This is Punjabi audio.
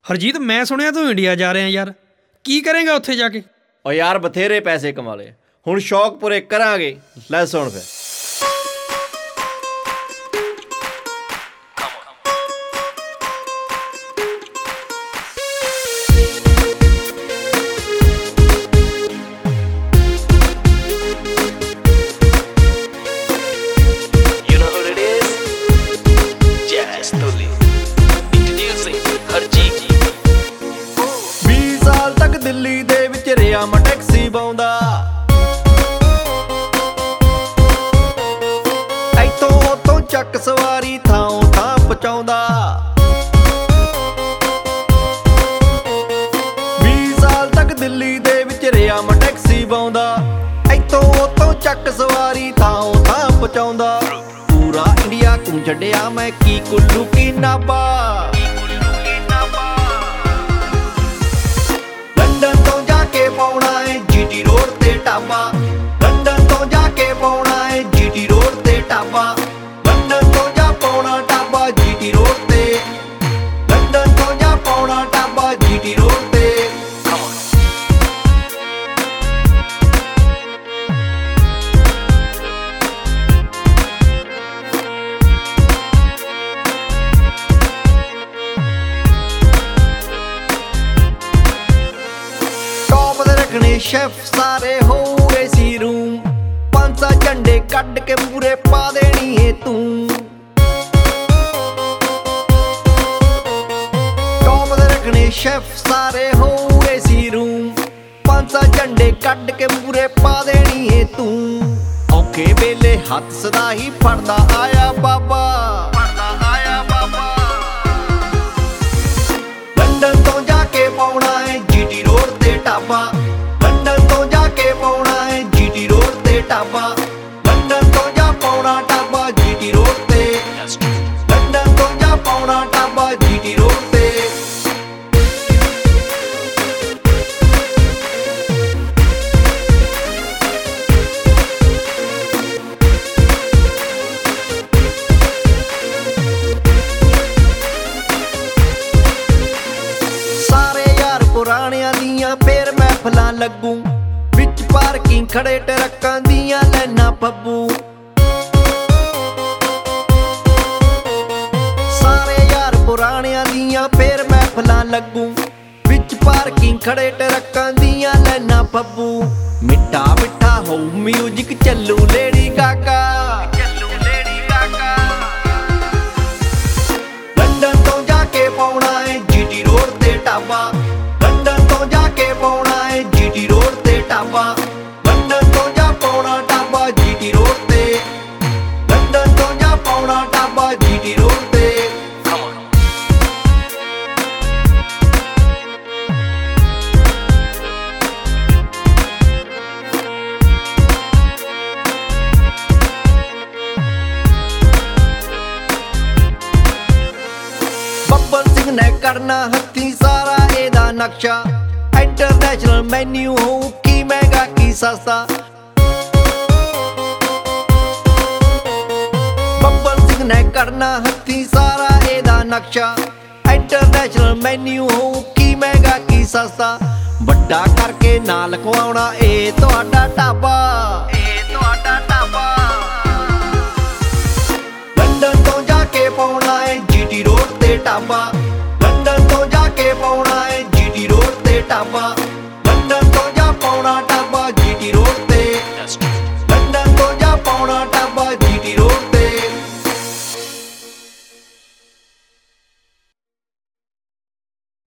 ਹਰਜੀਤ, ਮੈਂ ਸੁਣਿਆ ਤੂੰ ਇੰਡੀਆ ਜਾ ਰਿਹਾ ਯਾਰ, ਕੀ ਕਰੇਗਾ ਉੱਥੇ ਜਾ ਕੇ? ਓ ਯਾਰ ਬਥੇਰੇ ਪੈਸੇ ਕਮਾ ਲਏ, ਹੁਣ ਸ਼ੌਕ ਪੂਰੇ ਕਰਾਂਗੇ। ਲੈ ਸੁਣ ਫਿਰ। ਦਿੱਲੀ ਦੇ ਵਿੱਚ ਰਿਹਾ ਮੈਂ ਟੈਕਸੀ ਬਾਉਂਦਾ, ਇੱਥੋਂ ਉੱਥੋਂ ਚੱਕ ਸਵਾਰੀ ਥਾਂ ਥਾਂ ਪਹੁੰਚਾਉਂਦਾ। 20 ਸਾਲ ਤੱਕ ਦਿੱਲੀ ਦੇ ਵਿੱਚ ਰਿਹਾ ਮੈਂ ਟੈਕਸੀ ਬਾਉਂਦਾ, ਇੱਥੋਂ ਉੱਥੋਂ ਚੱਕ ਸਵਾਰੀ ਥਾਂ ਥਾਂ ਪਹੁੰਚਾਉਂਦਾ। ਪੂਰਾ ਇੰਡੀਆ ਘੁੰਮ ਛੱਡਿਆ ਮੈਂ, ਕੀ ਕੁੱਲੂ ਕੀ ਨਾਭਾ। ਲੰਡਨ ਤੋਂ ਜਾ ਕੇ ਪਾਉਣਾ ਏ ਜੀਟੀ ਰੋਡ ਤੇ ਢਾਬਾ, ਲੰਡਨ ਤੋਂ ਜਾ ਕੇ ਪਾਉਣਾ ਏ ਜੀਟੀ ਰੋਡ ਤੇ ਢਾਬਾ, ਲੰਡਨ ਤੋਂ ਜਾ ਪਾਉਣਾ ਢਾਬਾ ਜੀਟੀ ਰੋਡ ਤੇ, ਲੰਡਨ ਤੋਂ ਜਾ ਪਾਉਣਾ ਢਾਬਾ ਜੀਟੀ ਰੋਡ ਤੇ। ਸ਼ੈਫ ਸਾਰੇ ਹੋ ਏਸੀ ਰੂਮ, 5-7 ਝੰਡੇ ਕੱਢ ਕੇ ਮੂਰੇ ਪਾ ਦੇਣੀ ਏ ਤੂੰ। ਟੌਪ ਦੇ ਰੱਖਣੇ ਸ਼ੈਫ ਸਾਰੇ ਹੋ ਏਸੀ ਰੂਮ, 5-7 ਝੰਡੇ ਕੱਢ ਕੇ ਮੂਰੇ ਪਾ ਦੇਣੀ ਏ ਤੂੰ। ਔਖੇ ਵੇਲੇ ਹੱਥ ਸਦਾ ਹੀ ਫੜਦਾ ਆਇਆ ਬਾਬਾ, ਫੜਦਾ ਆਇਆ ਬਾਬਾ। ਲੰਡਨ ਤੋਂ ਜਾ ਕੇ ਪਾਉਣਾ ਏ ਜੀਟੀ ਰੋਡ ਤੇ ਢਾਬਾ, ਲੰਡਨ ਤੋਂ ਜਾ ਕੇ ਪਾਉਣਾ ਏ ਜੀਟੀ ਰੋਡ ਤੇ ਢਾਬਾ, ਲੰਡਨ ਤੋਂ ਜਾ ਪਾਉਣਾ ਢਾਬਾ ਜੀਟੀ ਰੋਡ ਤੇ, ਲੰਡਨ ਤੋਂ ਜਾ ਪਾਉਣਾ ਢਾਬਾ ਜੀਟੀ ਰੋਡ ਤੇ। ਸਾਰੇ ਯਾਰ ਪੁਰਾਣਿਆਂ ਦੀਆਂ ਫੇਰ ਮਹਿਫਲਾਂ ਲੱਗੂ, ਵਿੱਚ ਪਾਰਕਿੰਗ ਖੜੇ ਟਰੱਕਾਂ ਦੀਆਂ ਲਾਈਨਾਂ ਫੱਬੂ। ਸਾਰੇ ਯਾਰ ਪੁਰਾਣਿਆਂ ਦੀਆਂ ਫੇਰ ਮਹਿਫਲਾਂ ਲੱਗੂ, ਵਿੱਚ ਪਾਰਕਿੰਗ ਖੜੇ ਟਰੱਕਾਂ ਦੀਆਂ ਲਾਈਨਾਂ ਫੱਬੂ। ਮਿੱਠਾ ਮਿੱਠਾ ਹੋਊ ਮਿਊਜ਼ਿਕ ਚੱਲੂ ਲੇਡੀ ਗਾਗਾ, ਚੱਲੂ ਲੇਡੀ ਗਾਗਾ। ਲੰਡਨ ਤੋਂ ਜਾ ਕੇ ਪਾਉਣਾ ਏ ਜੀਟੀ ਰੋਡ ਤੇ ਢਾਬਾ, ਲੰਡਨ ਤੋਂ ਜਾ ਕੇ ਪਾਉਣਾ ਏ ਜੀਟੀ ਰੋਡ ਤੇ ਢਾਬਾ, ਲੰਡਨ ਤੋਂ ਜਾ ਪਾਉਣਾ ਢਾਬਾ ਜੀਟੀ ਰੋਡ ਤੇ, ਲੰਡਨ ਤੋਂ ਜਾ ਪਾਉਣਾ ਢਾਬਾ ਜੀਟੀ ਰੋਡ ਤੇ। ਬੱਬਲ ਸਿੰਘ ਨੇ ਕਰਨਾ ਹੱਥੀਂ ਸਾਰਾ ਇਹਦਾ ਨਕਸ਼ਾ, ਇੰਟਰਨੈਸ਼ਨਲ ਮੈਨਿਊ ਹੋਊ ਕੀ ਮਹਿੰਗਾ ਕੀ ਸਸਤਾ। ਬੱਬਲ ਸਿੰਘ ਨੇ ਕਰਨਾ ਹੱਥੀਂ ਸਾਰਾ ਇਹਦਾ ਨਕਸ਼ਾ, ਇੰਟਰਨੈਸ਼ਨਲ ਮੈਨਿਊ ਹੋਊ ਕੀ ਮਹਿੰਗਾ ਕੀ ਸਸਤਾ। ਵੱਡਾ ਕਰਕੇ ਨਾ ਲਿਖਵਾਉਣਾ ਇਹ ਤੁਹਾਡਾ ਢਾਬਾ, ਇਹ ਤੁਹਾਡਾ ਢਾਬਾ। ਲੰਡਨ ਤੋਂ ਜਾ ਕੇ ਪਾਉਣਾ ਏ ਜੀਟੀ ਰੋਡ ਤੇ ਢਾਬਾ, ਲੰਡਨ ਤੋਂ ਜਾ ਕੇ ਪਾਉਣਾ ਏ ਜੀਟੀ ਰੋਡ ਤੇ ਢਾਬਾ,